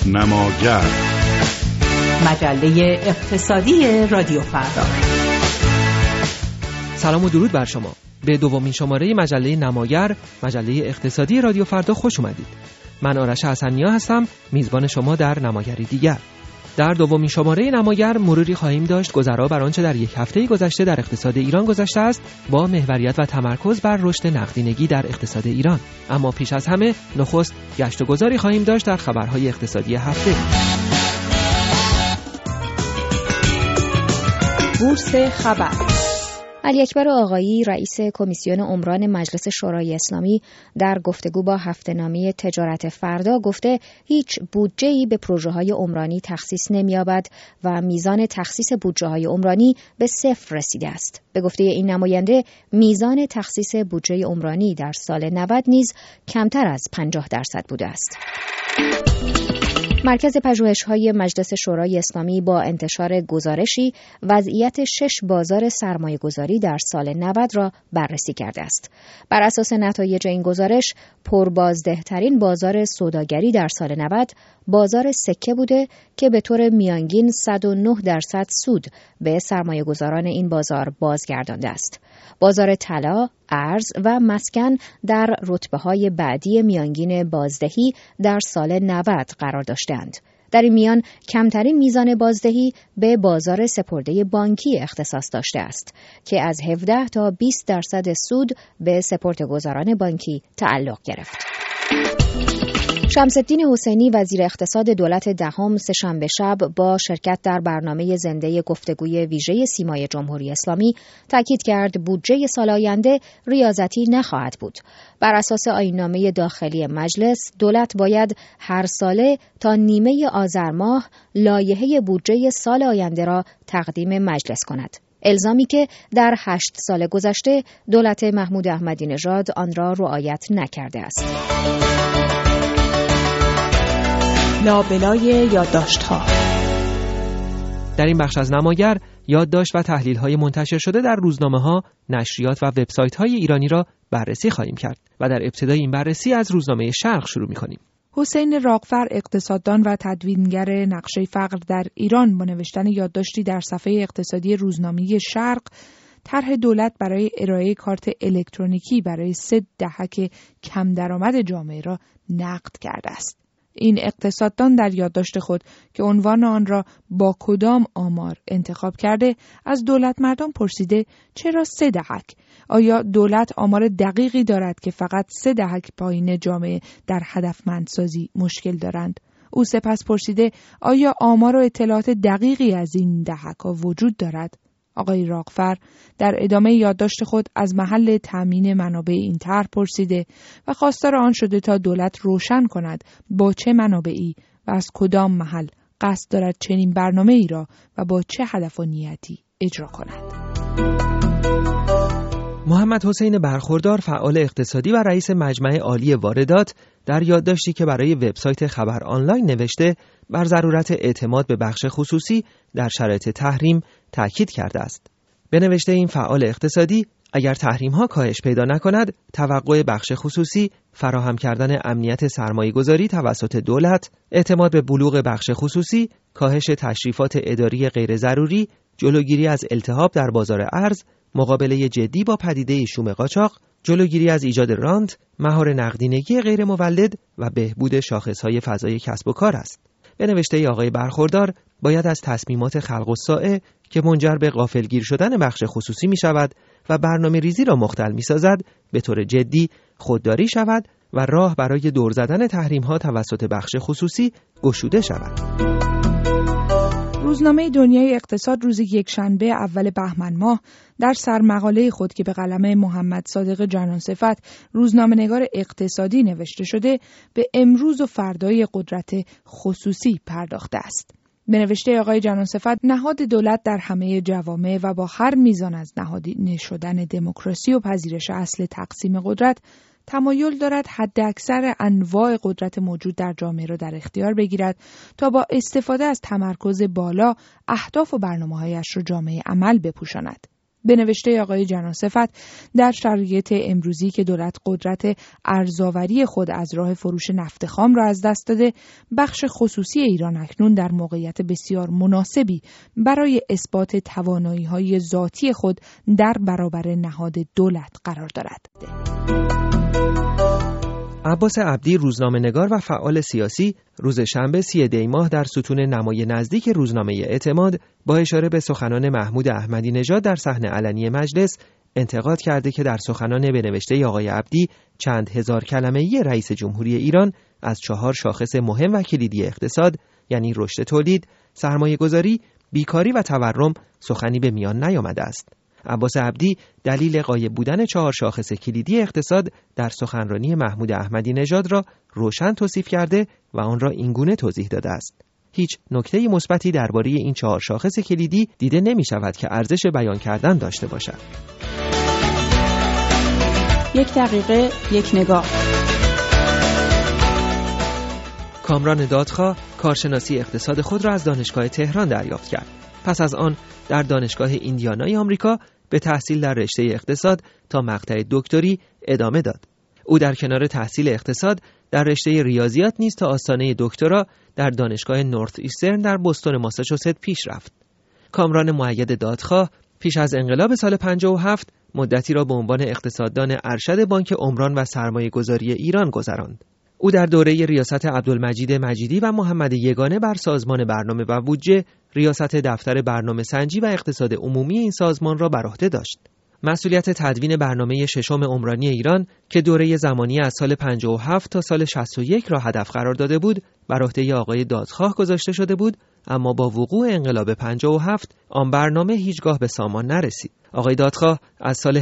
نماگر، مجله اقتصادی رادیو فردا. سلام و درود بر شما. به دومین شماره مجله نماگر، مجله اقتصادی رادیو فردا خوش اومدید. من آرش حسنیا هستم، میزبان شما در نماگری دیگر. در دومین شماره نماگر مروری خواهیم داشت گذرا بر آنچه در یک هفته گذشته در اقتصاد ایران گذشته است، با محوریت و تمرکز بر رشد نقدینگی در اقتصاد ایران. اما پیش از همه نخست گشت و گذاری خواهیم داشت در خبرهای اقتصادی هفته. بورس خبر. علی اکبر آقایی رئیس کمیسیون عمران مجلس شورای اسلامی در گفتگو با هفته‌نامه تجارت فردا گفته هیچ بودجه‌ای به پروژه‌های عمرانی تخصیص نمی‌یابد و میزان تخصیص بودجه‌های عمرانی به 0 رسیده است. به گفته این نماینده میزان تخصیص بودجه عمرانی در سال 90 نیز کمتر از 50% بوده است. مرکز پژوهش‌های مجلس شورای اسلامی با انتشار گزارشی وضعیت 6 بازار سرمایه‌گذاری در سال 90 را بررسی کرده است. بر اساس نتایج این گزارش، پربازده‌ترین بازار سوداگری در سال 90 بازار سکه بوده که به طور میانگین 109% سود به سرمایه‌گذاران این بازار بازگردانده است. بازار طلا، ارز و مسکن در رتبه‌های بعدی میانگین بازدهی در سال 90 قرار داشتند. در این میان کمترین میزان بازدهی به بازار سپرده بانکی اختصاص داشته است که از 17 تا 20% سود به سپرده‌گذاران بانکی تعلق گرفت. شمس‌الدین حسینی وزیر اقتصاد دولت دهم سه‌شنبه شب با شرکت در برنامه زنده گفتگوی ویژه سیمای جمهوری اسلامی تاکید کرد بودجه سال آینده ریاضتی نخواهد بود. بر اساس آیین‌نامه داخلی مجلس، دولت باید هر ساله تا نیمه آذر ماه لایحه بودجه سال آینده را تقدیم مجلس کند. الزامی که در 8 سال گذشته دولت محمود احمدی نژاد آن را رعایت نکرده است. لابلای یادداشت‌ها. در این بخش از نماگر یادداشت و تحلیل‌های منتشر شده در روزنامه‌ها، نشریات و وبسایت‌های ایرانی را بررسی خواهیم کرد و در ابتدای این بررسی از روزنامه شرق شروع می‌کنیم. حسین راغفر اقتصاددان و تدوینگر نقشه فقر در ایران با نوشتن یادداشتی در صفحه اقتصادی روزنامه شرق طرح دولت برای ارائه کارت الکترونیکی برای 3 دهک کم درآمد جامعه را نقد کرده است. این اقتصاددان در یادداشت خود که عنوان آن را با کدام آمار انتخاب کرده از دولت مردم پرسیده چرا 3 دهک؟ آیا دولت آمار دقیقی دارد که فقط 3 دهک پایین جامعه در هدفمندسازی مشکل دارند؟ او سپس پرسیده آیا آمار و اطلاعات دقیقی از این دهک‌ها وجود دارد؟ آقای راغفر در ادامه یادداشت خود از محل تامین منابع این طرح پرسیده و خواستار آن شده تا دولت روشن کند با چه منابعی و از کدام محل قصد دارد چنین برنامه‌ای را و با چه هدف و نیتی اجرا کند. محمد حسین برخوردار فعال اقتصادی و رئیس مجمع عالی واردات در یادداشتی که برای وبسایت خبر آنلاین نوشته بر ضرورت اعتماد به بخش خصوصی در شرایط تحریم تاکید کرده است. به نوشته این فعال اقتصادی اگر تحریم‌ها کاهش پیدا نکند، توقع بخش خصوصی فراهم کردن امنیت سرمایه‌گذاری توسط دولت، اعتماد به بلوغ بخش خصوصی، کاهش تشریفات اداری غیر ضروری، جلوگیری از التهاب در بازار ارز، مقابله جدی با پدیده شوم قاچاق، جلوگیری از ایجاد رانت، مهار نقدینگی غیر مولد و بهبود شاخص‌های فضای کسب و کار است. به نوشته آقای برخوردار باید از تصمیمات خلق الساعه که منجر به غافلگیر شدن بخش خصوصی می شود و برنامه ریزی را مختل می سازد به طور جدی خودداری شود و راه برای دور زدن تحریم ها توسط بخش خصوصی گشوده شود. روزنامه دنیای اقتصاد روز یکشنبه اول بهمن ماه در سرمقاله خود که به قلم محمد صادق جنانصفت روزنامه‌نگار اقتصادی نوشته شده به امروز و فردای قدرت خصوصی پرداخته است. به نوشته آقای جنانصفت نهاد دولت در همه جوامع و با هر میزان از نهادینه شدن دموکراسی و پذیرش اصل تقسیم قدرت تمایل دارد حد اکثر انواع قدرت موجود در جامعه را در اختیار بگیرد تا با استفاده از تمرکز بالا اهداف و برنامه‌هایش را جامعه عمل بپوشاند. به نوشته آقای جناصفت در شرایط امروزی که دولت قدرت ارزآوری خود از راه فروش نفت خام را از دست داده، بخش خصوصی ایران اکنون در موقعیت بسیار مناسبی برای اثبات توانایی‌های ذاتی خود در برابر نهاد دولت قرار دارد. عباس عبدی، روزنامه‌نگار و فعال سیاسی، روز شنبه 30 دی ماه در ستون نمای نزدیک روزنامه اعتماد با اشاره به سخنان محمود احمدی نژاد در صحنه علنی مجلس انتقاد کرده که در سخنان به نوشته آقای عبدی چند هزار کلمه‌ای رئیس جمهوری ایران از 4 شاخص مهم و کلیدی اقتصاد، یعنی رشد تولید، سرمایه‌گذاری، بیکاری و تورم سخنی به میان نیامده است. عباس عبدی دلیل غایب بودن 4 شاخص کلیدی اقتصاد در سخنرانی محمود احمدی نژاد را روشن توصیف کرده و آن را اینگونه توضیح داده است: هیچ نکته مثبتی درباره این 4 شاخص کلیدی دیده نمی شود که ارزش بیان کردن داشته باشد. 1 دقیقه 1 نگاه. کامران دادخواه کارشناسی اقتصاد خود را از دانشگاه تهران دریافت کرد. پس از آن در دانشگاه ایندیانای آمریکا به تحصیل در رشته اقتصاد تا مقطع دکتری ادامه داد. او در کنار تحصیل اقتصاد در رشته ریاضیات نیز تا آستانه دکترا در دانشگاه نورث ایسترن در بوستون ماساچوست پیش رفت. کامران مؤید دادخواه پیش از انقلاب سال 57 مدتی را به عنوان اقتصاددان ارشد بانک عمران و سرمایه‌گذاری ایران گذراند. او در دوره ریاست عبدالمجید مجیدی و محمد یگانه بر سازمان برنامه و بودجه ریاست دفتر برنامه سنجی و اقتصاد عمومی این سازمان را بر عهده داشت. مسئولیت تدوین برنامه ششم عمرانی ایران که دوره زمانی از سال 57 تا سال 61 را هدف قرار داده بود، بر عهده آقای دادخواه گذاشته شده بود، اما با وقوع انقلاب 57 آن برنامه هیچگاه به سامان نرسید. آقای دادخواه از سال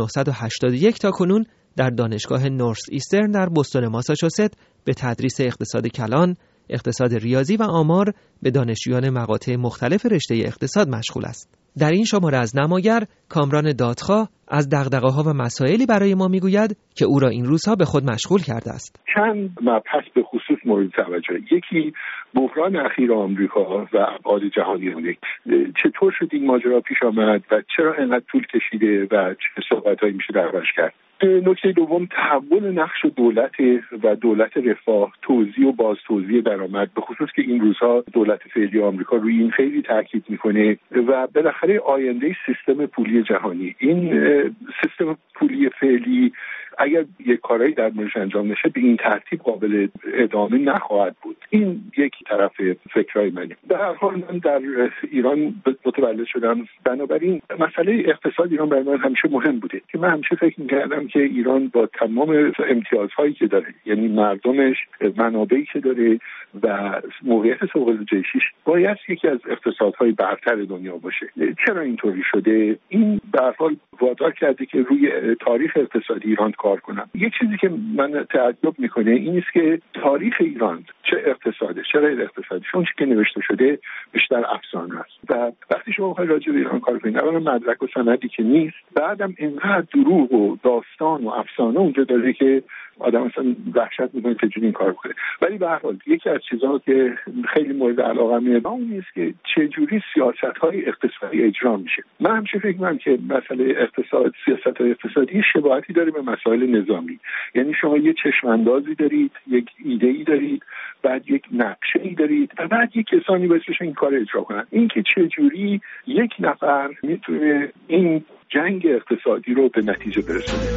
1981 تا کنون در دانشگاه نورث ایسترن در بوستون ماساچوست به تدریس اقتصاد کلان، اقتصاد ریاضی و آمار به دانشجویان مقاطع مختلف رشته اقتصاد مشغول است. در این شماره از نماگر، کامران دادخواه از دغدغه‌ها و مسائلی برای ما میگوید که او را این روزها به خود مشغول کرده است. چند مبحث به خصوص مورد توجه. یکی بحران اخیر آمریکا و ابعاد جهانی. چطور شد این ماجرا پیش آمد و چرا اینقدر طول کشیده و چه صحبت‌هایی میشه دربارش کرد. نکته دوم تحول نقش دولت و دولت رفاه، توزیع و باز توزیع درآمد، به خصوص که این روزها دولت فعلی آمریکا روی این خیلی تاکید میکنه و بالاخره آینده سیستم پولی جهانی. این سیستم پولی فعلی اگر یک کاری در موردش انجام نشه به این ترتیب قابل ادامه نخواهد بود. این یک طرف فکرای منه. در هر حال من در ایران متولد شدم، بنابراین مسئله اقتصاد ایران برای من همیشه مهم بوده که من همیشه فکر می‌کردم که ایران با تمام امتیازهایی که داره، یعنی مردمش، منابعی که داره و موقعیت سوق جیشیش، باید یکی از اقتصادهای برتر دنیا باشه. چرا اینطوری شده؟ این به هر حال وادار کرده که روی تاریخ اقتصادی ایران کار کنم. یک چیزی که من تعجب میکنه این است که تاریخ ایران چه اقتصاده چه غیر اقتصادی، اون چیزی که نوشته شده بیشتر افسانه است و وقتی شما بخواید راجع به ایران کار کنید، اولا مدرک و سندی که نیست، بعدم اینقدر دروغ و داستان و افسانه اونجا داره که آدم اصلا وحشت میکنه که چجوری این کار کنه. ولی به هر حال یکی از چیزها که خیلی مورد علاقه‌مه اون نیست که چجوری سیاست‌های اقتصادی اجرا میشه. من همیشه فکر می‌کنم که مسئله اقتصاد، سیاست‌های اقتصادی شباهتی داره به مسائل نظامی. یعنی شما یه چشم‌اندازی دارید، یک ایده‌ای دارید، بعد یک نقشه‌ای دارید و بعد یک کسانی باعث بشن این کار اجرا کنن. این که چجوری یک نفر میتونه این جنگ اقتصادی رو به نتیجه برسونه.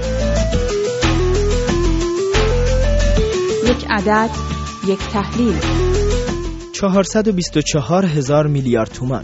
یک عدد، یک تحلیل. 424,000 میلیارد تومان.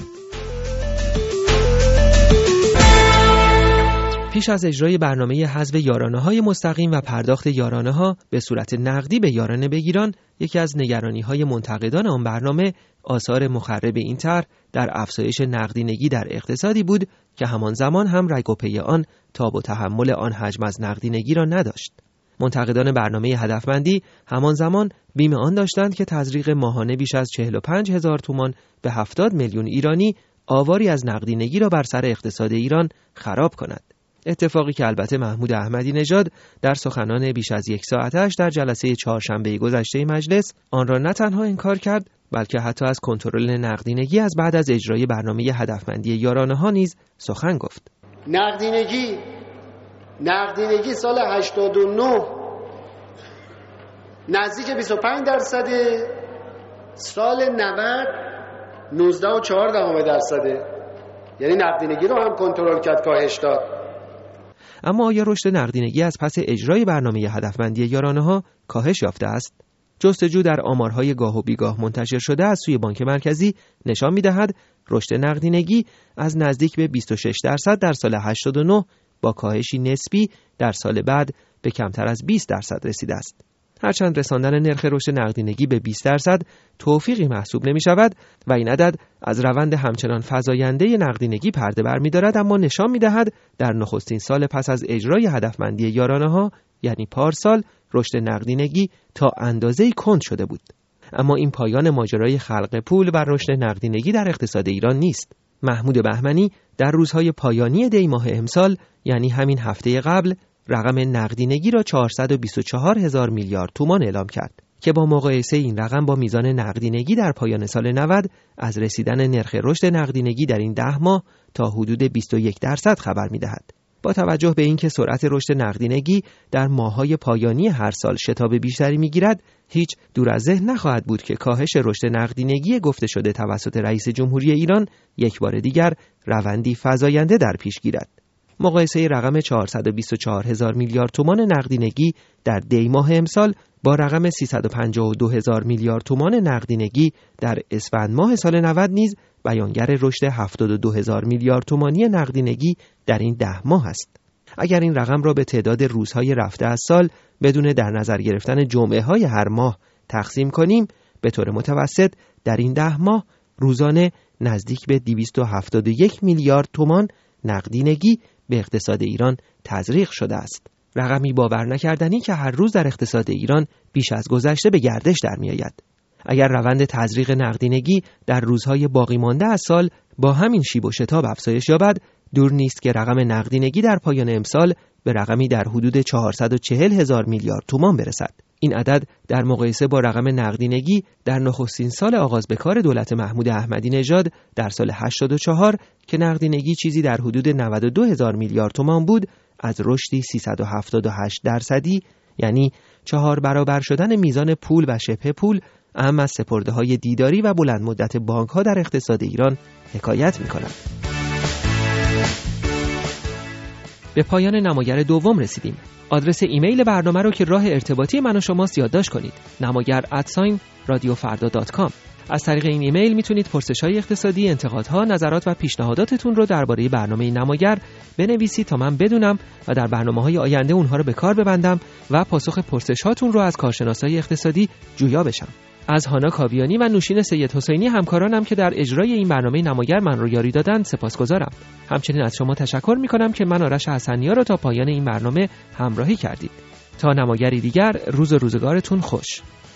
پیش از اجرای برنامه حذف یارانه‌های مستقیم و پرداخت یارانه‌ها به صورت نقدی به یارانه بگیران، یکی از نگرانی‌های منتقدان آن برنامه آثار مخرب این طرح در افزایش نقدینگی در اقتصادی بود که همان زمان هم رگ و پی آن تاب و تحمل آن حجم از نقدینگی را نداشت. منتقدان برنامه هدفمندی همان زمان بیم آن داشتند که تزریق ماهانه بیش از 45,000 تومان به 70 میلیون ایرانی آواری از نقدینگی را بر سر اقتصاد ایران خراب کند. اتفاقی که البته محمود احمدی نژاد در سخنان بیش از 1 ساعتش در جلسه چهارشنبه گذشته مجلس آن را نه تنها انکار کرد، بلکه حتی از کنترل نقدینگی از بعد از اجرای برنامه هدفمندی یارانه‌ها نیز سخن گفت. نقدینگی سال 89 نزدیک 25%، سال 90 19.4%. یعنی نقدینگی رو هم کنترل کرد، کاهش داد. اما آیا رشد نقدینگی از پس اجرای برنامه هدفمندی یارانه‌ها کاهش یافته است؟ جستجو در آمارهای گاه و بیگاه منتشر شده از سوی بانک مرکزی نشان می‌دهد رشد نقدینگی از نزدیک به 26% در سال 89 با کاهشی نسبی در سال بعد به کمتر از 20% رسیده است. هرچند رساندن نرخ رشد نقدینگی به 20% توفیقی محسوب نمی شود و این عدد از روند همچنان فزاینده نقدینگی پرده برمی‌دارد، اما نشان می‌دهد در نخستین سال پس از اجرای هدفمندی یارانه‌ها یعنی پارسال رشد نقدینگی تا اندازه‌ای کند شده بود. اما این پایان ماجرای خلق پول و رشد نقدینگی در اقتصاد ایران نیست. محمود بهمنی در روزهای پایانی دی ماه امسال یعنی همین هفته قبل رقم نقدینگی را 424,000 میلیارد تومان اعلام کرد که با مقایسه این رقم با میزان نقدینگی در پایان سال 90 از رسیدن نرخ رشد نقدینگی در این 10 ماه تا حدود 21% خبر می‌دهد. با توجه به اینکه سرعت رشد نقدینگی در ماه‌های پایانی هر سال شتاب بیشتری می‌گیرد، هیچ دور از ذهن نخواهد بود که کاهش رشد نقدینگی گفته شده توسط رئیس جمهوری ایران یک بار دیگر روندی فزاینده در پیش گیرد. مقایسه رقم 424,000 میلیارد تومان نقدینگی در دی ماه امسال با رقم 352,000 میلیارد تومان نقدینگی در اسفند ماه سال 90 نیز بیانگر رشد 72,000 میلیارد تومانی نقدینگی در این 10 ماه است. اگر این رقم را به تعداد روزهای رفته از سال بدون در نظر گرفتن جمعه‌های هر ماه تقسیم کنیم، به طور متوسط در این 10 ماه روزانه نزدیک به 271 میلیارد تومان نقدینگی به اقتصاد ایران تزریق شده است. رقمی باور نکردنی که هر روز در اقتصاد ایران بیش از گذشته به گردش در می آید. اگر روند تزریق نقدینگی در روزهای باقی مانده از سال با همین شیب و شتاب افزایش یابد، دور نیست که رقم نقدینگی در پایان امسال به رقمی در حدود 440,000 میلیارد تومان برسد. این عدد در مقایسه با رقم نقدینگی در نخستین سال آغاز به کار دولت محمود احمدی نژاد در سال 84 که نقدینگی چیزی در حدود 92,000 میلیارد تومان بود، از رشدی 378%، یعنی 4 برابر شدن میزان پول و شبه پول اهم از سپرده‌های دیداری و بلند مدت بانک‌ها در اقتصاد ایران حکایت می‌کند. به پایان نماگر دوم رسیدیم. آدرس ایمیل برنامه رو که راه ارتباطی من و شماست یادداشت کنید. namagar@radiofarda.com. از طریق این ایمیل میتونید پرسش‌های اقتصادی، انتقادها، نظرات و پیشنهاداتتون رو درباره برنامه نماگر بنویسید تا من بدونم و در برنامه‌های آینده اونها رو به کار ببندم و پاسخ پرسش‌هاتون رو از کارشناسای اقتصادی جویا بشم. از هانا کاویانی و نوشین سید حسینی همکارانم که در اجرای این برنامه نماگر من رو یاری دادن سپاسگزارم. همچنین از شما تشکر می‌کنم که من آرش حسنی‌ها رو تا پایان این برنامه همراهی کردید. تا نماگری دیگر، روز و روزگارتون خوش.